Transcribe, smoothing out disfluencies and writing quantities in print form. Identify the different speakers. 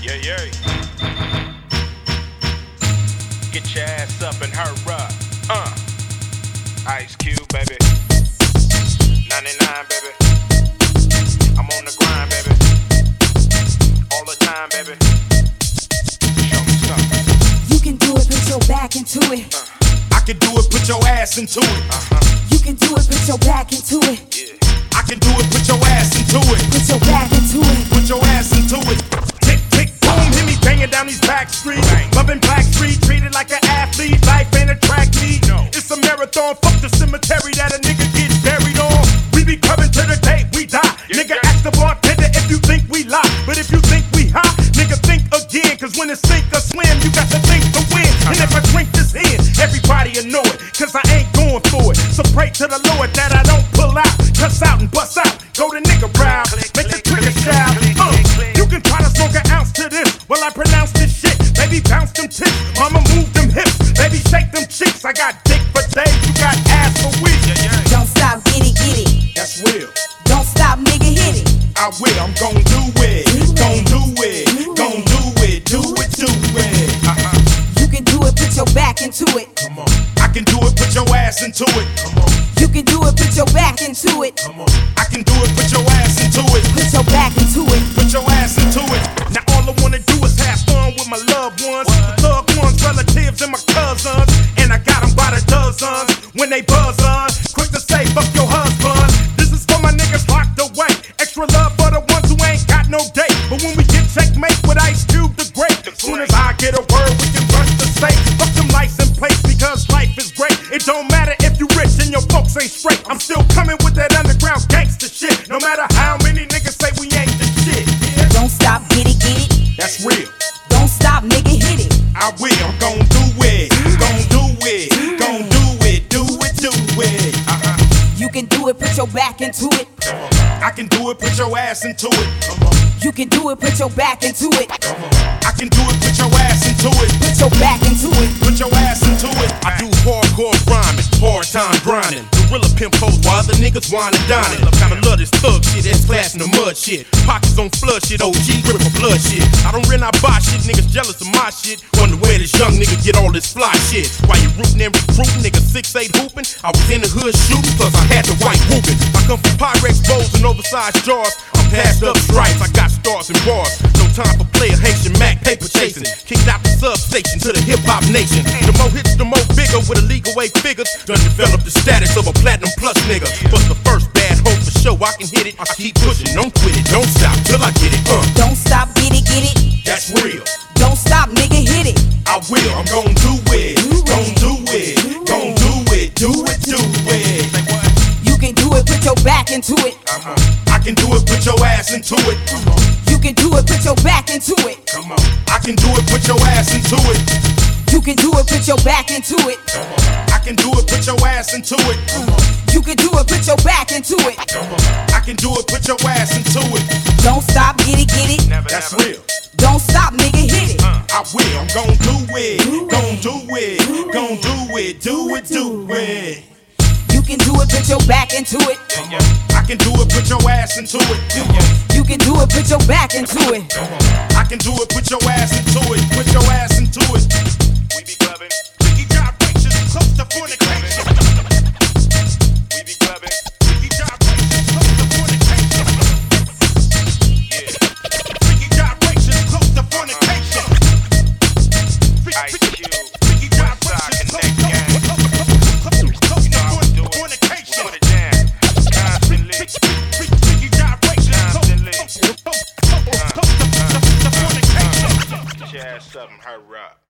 Speaker 1: Yeah, yeah. Get your ass up and hurry up. Ice Cube, baby. 99, baby. I'm on the grind, baby. All the time, baby. Show me something.
Speaker 2: You can do it, put your back into it.
Speaker 3: I can do it, put your ass into it.
Speaker 2: You can do it, put your back into it.
Speaker 1: Yeah.
Speaker 3: I can do it, put your ass into it.
Speaker 2: Put your back into it.
Speaker 3: Put your ass into it. Tick, tick, boom, hear me banging down these back streets. Loving Black Street, treated like an athlete. Life ain't a track meet.
Speaker 1: No.
Speaker 3: It's a marathon, fuck the cemetery that a nigga gets buried on. We be coming to the day we die.
Speaker 1: Yeah,
Speaker 3: Nigga,
Speaker 1: yeah.
Speaker 3: ask the bartender if you think we lie. But if you think we high, nigga, think again. Cause when it's sink or swim, you got to think to win. And if I drink this in, everybody will know it. Cause I ain't going for it. So pray to the Lord that I don't pull out, cuss out and bust out. Go the nigga round, make the trigger shout. You can try to smoke an ounce to this while I pronounce this shit. Baby, bounce them tits, mama move them hips. Baby, shake them cheeks. I got dick for days, you got ass for weeks.
Speaker 1: Yeah, yeah.
Speaker 2: Don't stop, get it.
Speaker 3: That's real.
Speaker 2: Don't stop, nigga, hit it.
Speaker 3: I will, I'm gon' do it. Gon' do it. Gon' do it. Do it, do it.
Speaker 2: You can do it, put your back into it.
Speaker 3: Come on. I can do it, put your ass into it. Come on.
Speaker 2: You can do it, put your back into it.
Speaker 3: Come on. I can do it, put your ass into it.
Speaker 2: Put your back into it.
Speaker 3: Put your ass into it. Now all I wanna do is have fun with my loved ones, the thug ones, relatives, and my cousins. And I got them by the dozens. When they buzz on, quick to say, fuck your husband. This is for my niggas locked away. Extra love for the ones who ain't got no date. But when we get checkmate with Ice Cube the Great, soon as I get a word, we can rush the state. Fuck them license plates because life is great. It don't matter if you rich and your folks ain't straight. I'm still coming with that underground gangster shit. No matter how many niggas say we ain't the shit. Yeah.
Speaker 2: Don't stop, get it.
Speaker 3: That's real.
Speaker 2: Don't stop, nigga, hit it.
Speaker 3: I will, I'm gon' do it. Gon' do it. Gon' do it. Do it, do it.
Speaker 2: You can do it, put your back into it.
Speaker 3: I can do it, put your ass into it.
Speaker 2: You can do it, put your back into it.
Speaker 3: I can do it, put your ass into it.
Speaker 2: Put your back into it.
Speaker 3: Put your ass into it.
Speaker 4: I do hardcore rhyming, hard time grinding. Gorilla pimp hoes while other niggas wine and dining. Kinda love this thug shit, that's class in the mud shit. Pockets on flood shit, OG grip for blood shit. I don't rent, I buy shit, niggas jealous of my shit. Wonder where this young nigga get all this fly shit. While you rootin' and recruiting, niggas 6'8" hooping. I was in the hood shooting, plus I had the white whooping. I come from Pyrex bowls and oversized jars. I'm passed up stripes, I got stars and bars. No time for player Haitian Mac, paper chasing. Kicked out the substation to the hip hop nation. The more hits, the more bigger with illegal weight figures. Done develop the status of a platinum plus nigga. But the first bad hoe for sure, I can hit it. I keep pushing, don't quit it, don't stop till I get it.
Speaker 2: Don't stop, get it.
Speaker 3: That's real.
Speaker 2: Don't stop, nigga, hit it.
Speaker 3: I will, I'm gon' do it. Gon' do it. Gon' do it. Do it, do it.
Speaker 2: You can do it, put your back into it.
Speaker 3: I can do it, put your ass into it.
Speaker 2: You can do it, put your back into it.
Speaker 3: Come on. I can do it, put your ass into it.
Speaker 2: You can do it, put your back into it.
Speaker 3: I can do it, put your ass into it.
Speaker 2: You can do it, put your back into it.
Speaker 3: I can do it, put your ass into it.
Speaker 2: Don't stop, get it.
Speaker 1: Never,
Speaker 3: That's
Speaker 1: never.
Speaker 3: real.
Speaker 2: Don't stop, nigga, hit it.
Speaker 3: I will, I'm gon' do it. Gon' do it. Gon' do it. Do it, do it.
Speaker 2: You can do it, put your back into it.
Speaker 3: I can do it, put your ass into it.
Speaker 2: You can do it, put your back into it.
Speaker 3: I can do it, put your ass into it. Put your ass into it.
Speaker 1: We be clubbing.
Speaker 3: Biggie gyrations, close to fornication.
Speaker 1: We be clubbing.
Speaker 3: Biggie gyrations, close to fornication.
Speaker 1: Yeah.
Speaker 3: Biggie gyrations, close to fornication.
Speaker 1: Ice Cube.
Speaker 3: Biggie
Speaker 1: Westside
Speaker 3: gyrations,
Speaker 1: Connect gang.
Speaker 3: close
Speaker 1: You know how we do
Speaker 3: to
Speaker 1: it.
Speaker 3: fornication.
Speaker 1: Put it down. Constantly.
Speaker 3: Biggie gyrations,
Speaker 1: Constantly.
Speaker 3: close to fornication.
Speaker 1: Get your ass up and hurry up.